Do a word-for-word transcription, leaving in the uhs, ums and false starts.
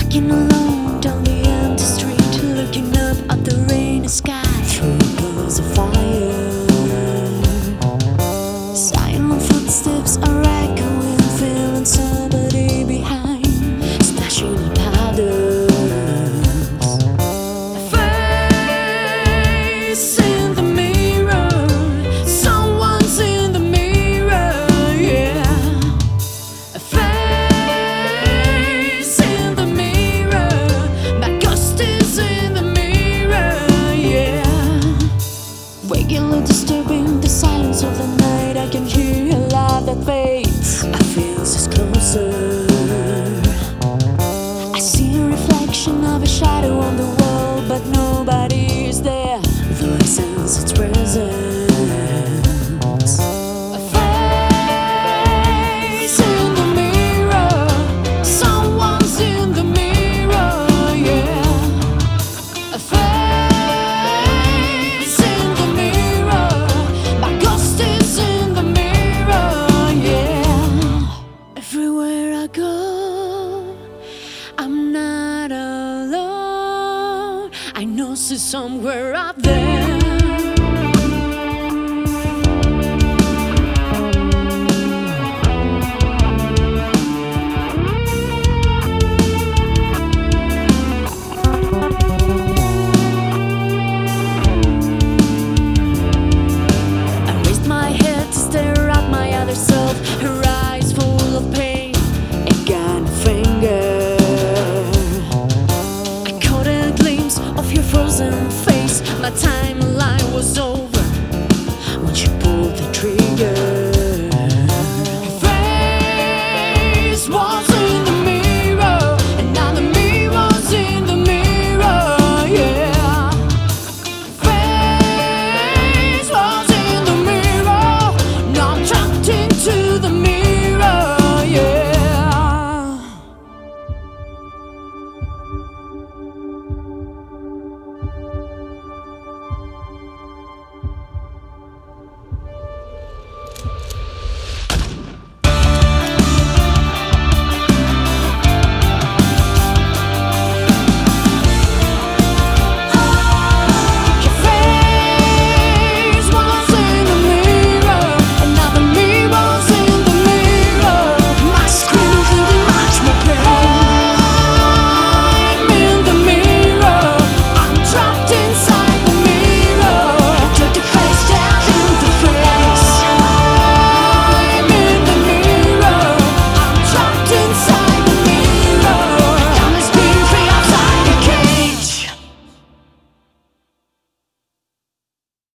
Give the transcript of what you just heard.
Walking alone down the empty street, looking up at the rainy sky. Through pills of fire, Silent footsteps are echoing, feeling somebody behind, splashing in powder. Face in the mirror, someone's in the mirror, yeah. A face in the mirror, my ghost is in the mirror, yeah. Waking up, disturbing the silence of the night, I can hear a laugh that fades. I feel it's closer. I see a reflection of a shadow on the wall, but nobody is there. Though I sense its presence. A face in the mirror, someone's in the mirror, yeah. A face in the mirror, my ghost is in the mirror, yeah. Everywhere I go, I'm not alone. I know she's somewhere out there.